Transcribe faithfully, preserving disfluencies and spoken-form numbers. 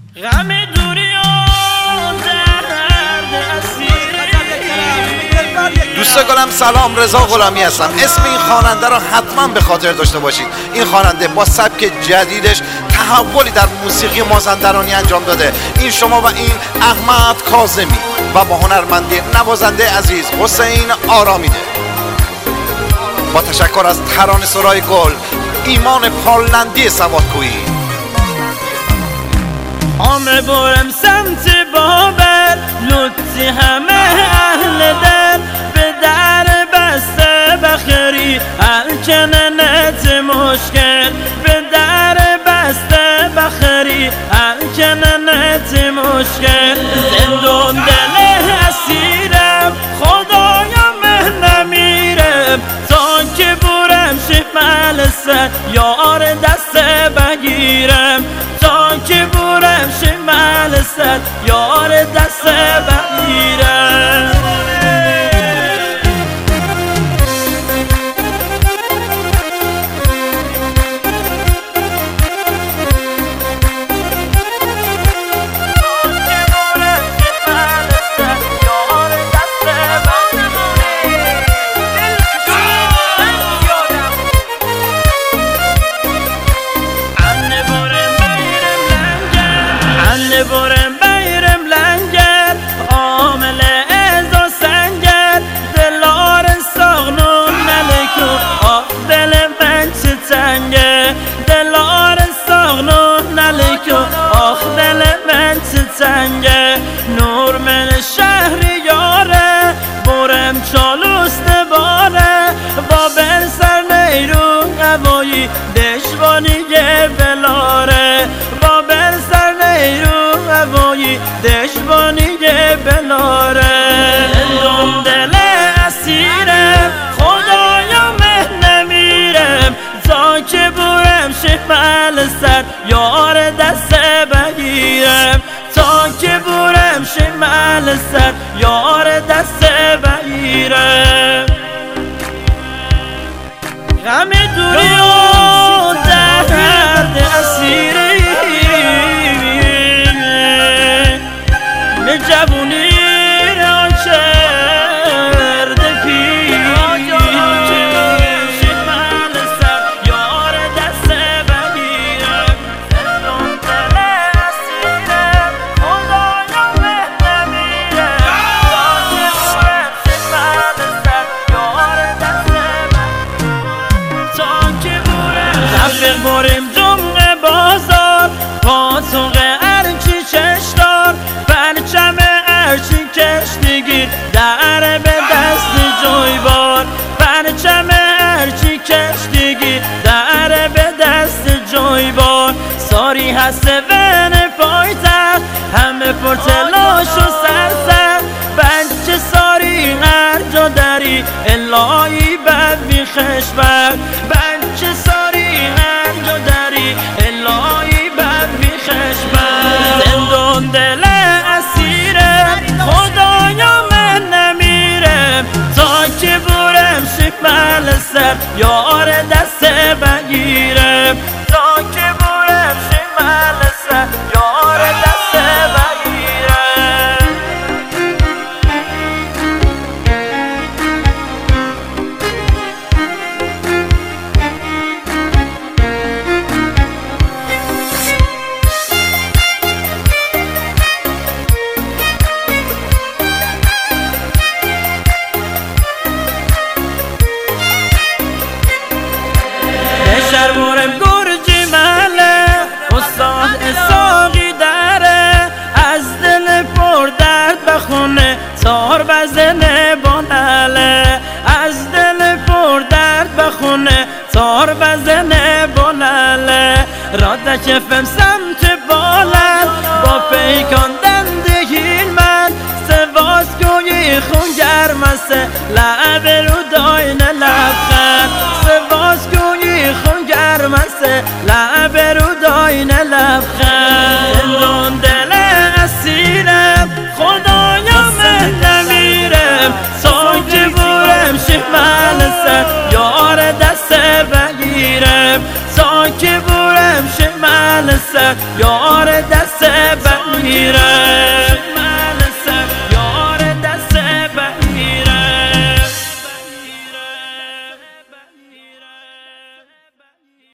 غم دوری و درد اسیری. دوست گلم سلام، رضا غلامی هستم. اسم این خواننده را حتما به خاطر داشته باشید. این خواننده با سبک جدیدش تحولی در موسیقی مازندرانی انجام داده. این شما و این احمد کاظمی و با هنرمندی نوازنده عزیز حسین آرامیده. با تشکر از ترانه سرای گل، ایمان پارلندی سوادکویی. همه برم سمت بابل، لطفی همه اهل دل، به در بسته بخری الکننت مشکل، به در بسته بخری الکننت مشکل. زندون دل اسیرم، خدایا من نمیرم، تا که برم شمال سر یار دست بگیرم، تا که برم شمال سر یار دست بگیرم. برم بیرم لنگر، عامل ازا سنگر، دلار ساغنون نلکو، آه دل من چه تنگه، دلار ساغنون نلکو، آه دل من چه تنگه. نور من شهر یاره، برم چالوس نباره، با بر سر نیرو هوایی دشوانی بلاره، با بر سر نیرو هوایی دشوانی بلاره. زندون دل اسیرم، خدایا من نمیرم، تا که برم شمال سر یار دست بگیرم، تا که برم شمال سر یار دست بگیرم. غم دوری و درد اسیری، به جوونی را کرده پیر، شمال سر یار دست بگیرم. زندون دل اسیرم، خدایا من نمیرم، تا که برم رفیق بریم جمعه بازار، پاسوق ارچی چشدار، پرچم ارچی کشتگیر در به دست جویبار، پرچم ارچی کشتگیر در به دست جویبار. ساری هست ون پایتر، همه پر تلاش و سرسر، بچه ساری هر جا داری الهی بد بی خشبر، بچه ساری هر جا داری الهی بد بی خشبر. زندون دل اسیرم، خدایا من نمیرم، تا که برم شمال سر یار دست بگیرم، تا که برم شمال سر یار دست بگیرم. شهر برم گرجی مله، استاد اساقی داره، از دل پر درد بخونه تار بزنه بانله، از دل پر درد بخونه تار بزنه بانله. راده کفم سمت بالن، با پیکان دندگیل من، سواز گویی خون گرمسه لعب رو داین لبخند، سواز گویی خون گرمسه لعب رو داین لبخند. زندون دل اسیرم، خدایا من نمیرم، تا که برم شمال سر یار دست بگیرم، تا که برم شمال سر یار دست